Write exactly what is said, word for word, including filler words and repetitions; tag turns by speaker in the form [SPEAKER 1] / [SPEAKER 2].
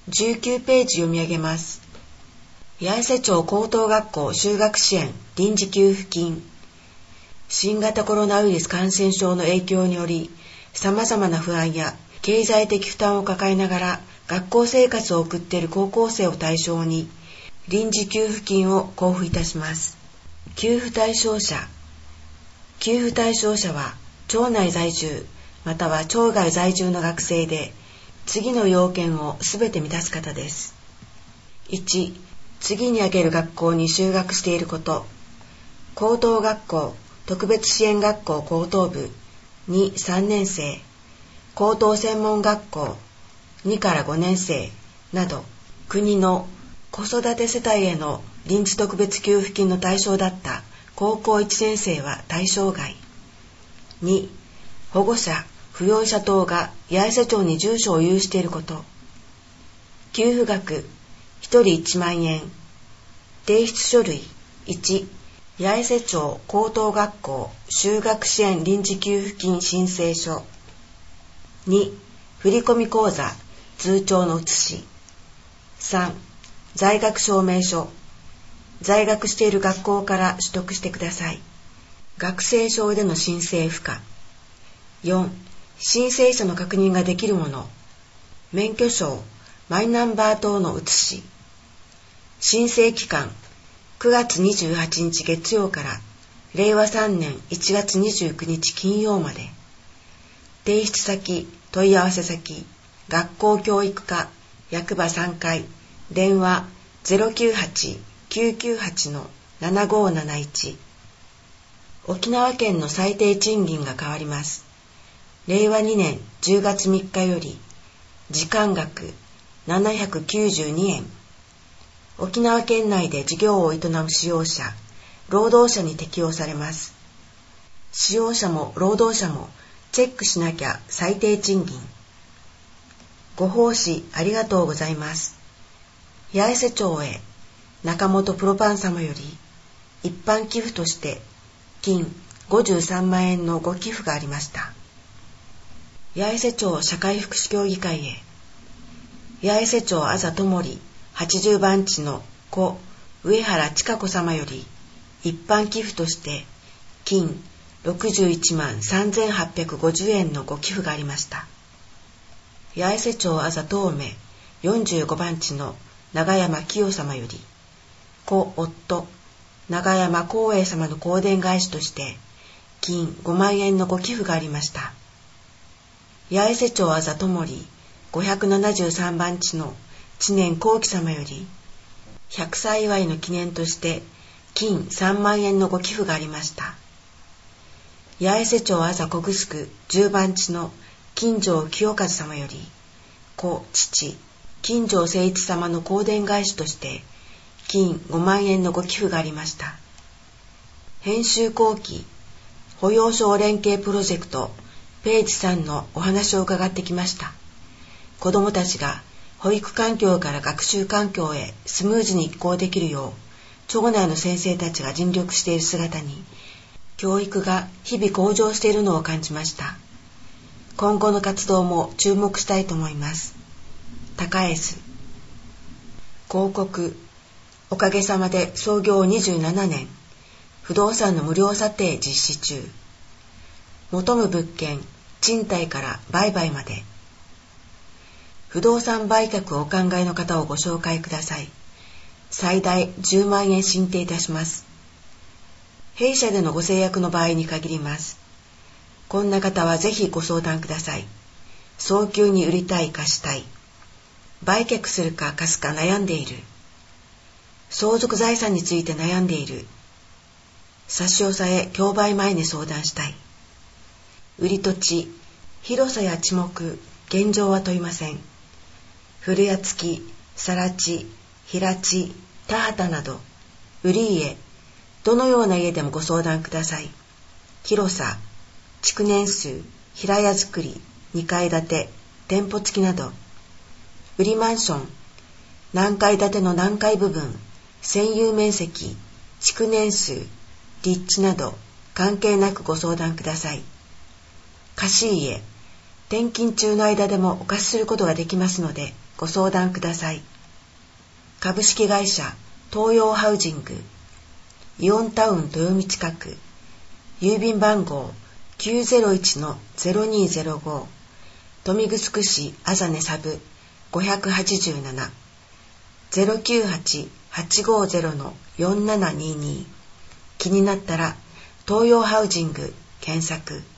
[SPEAKER 1] じゅうきゅうページ読み上げます。八重瀬町高等学校就学支援臨時給付金。新型コロナウイルス感染症の影響により、様々な不安や経済的負担を抱えながら学校生活を送っている高校生を対象に、臨時給付金を交付いたします。給付対象者。給付対象者は、町内在住、または町外在住の学生で、次の要件をすべて満たす方です。いち、次に挙げる学校に就学していること。高等学校、特別支援学校高等部、に、さんねん生、高等専門学校、にからごねん生など、国の子育て世帯への臨時特別給付金の対象だった高校いちねん生は対象外。に、保護者、扶養者等が八重瀬町に住所を有していること。給付額、ひとりいちまんえん。提出書類、いち、八重瀬町高等学校就学支援臨時給付金申請書。に、振込口座、通帳の写し。さん、在学証明書。在学している学校から取得してください。学生証での申請不可。よん、申請者の確認ができるもの。免許証、マイナンバー等の写し。申請期間、くがつにじゅうはちにち月曜かられいわさんねんいちがつにじゅうくにち金曜まで。提出先、問い合わせ先、学校教育課、役場さんかい、電話 ゼロきゅうはち きゅうきゅうはち ななごーなないち。沖縄県の最低賃金が変わります。れいわにねんじゅうがつみっかより、時間額ななひゃくきゅうじゅうにえん。沖縄県内で事業を営む使用者、労働者に適用されます。使用者も労働者もチェックしなきゃ最低賃金。ご奉仕ありがとうございます。八重瀬町へ中本プロパン様より一般寄付として金ごじゅうさんまんえんのご寄付がありました。八重瀬町社会福祉協議会へ八重瀬町あざともりはちじゅうばんちの故上原千佳子様より一般寄付として金ろくじゅういちまんさんぜんはっぴゃくごじゅうえんのご寄付がありました。八重瀬町あざとうめよんじゅうごばんちの長山清様より故夫長山光栄様の香典返しとして金ごまんえんのご寄付がありました。八重瀬町あざともりごひゃくななじゅうさんばんちの知念幸喜様よりひゃくさい祝いの記念として金さんまんえんのご寄付がありました。八重瀬町あざこぐすくじゅうばんちの金城清和様より故父金城誠一様の香典返しとして金ごまんえんのご寄付がありました。編集後期保養症連携プロジェクトページさんのお話を伺ってきました。子どもたちが保育環境から学習環境へスムーズに移行できるよう町内の先生たちが尽力している姿に教育が日々向上しているのを感じました。今後の活動も注目したいと思います。高江洲広告おかげさまで創業にじゅうななねん不動産の無料査定実施中。求む物件賃貸から売買まで不動産売却をお考えの方をご紹介ください。最大じゅうまんえん進呈いたします。弊社でのご制約の場合に限ります。こんな方はぜひご相談ください。早急に売りたい貸したい。売却するか貸すか悩んでいる。相続財産について悩んでいる。差し押さえ競売前に相談したい。売り土地、広さや地目、現状は問いません。古屋付き、更地、平地、田畑など、売り家、どのような家でもご相談ください。広さ、築年数、平屋造り、にかい建て、店舗付きなど、売りマンション、何階建ての何階部分、占有面積、築年数、立地など関係なくご相談ください。貸し家、 転勤中の間でもお貸しすることができますのでご相談ください。株式会社東洋ハウジング、イオンタウン豊見近く、郵便番号 きゅうゼロいちのゼロにーゼロご、豊見城市あざねサブごはちなな、ゼロきゅうはち はちごゼロのよんななにーにー、気になったら東洋ハウジング検索。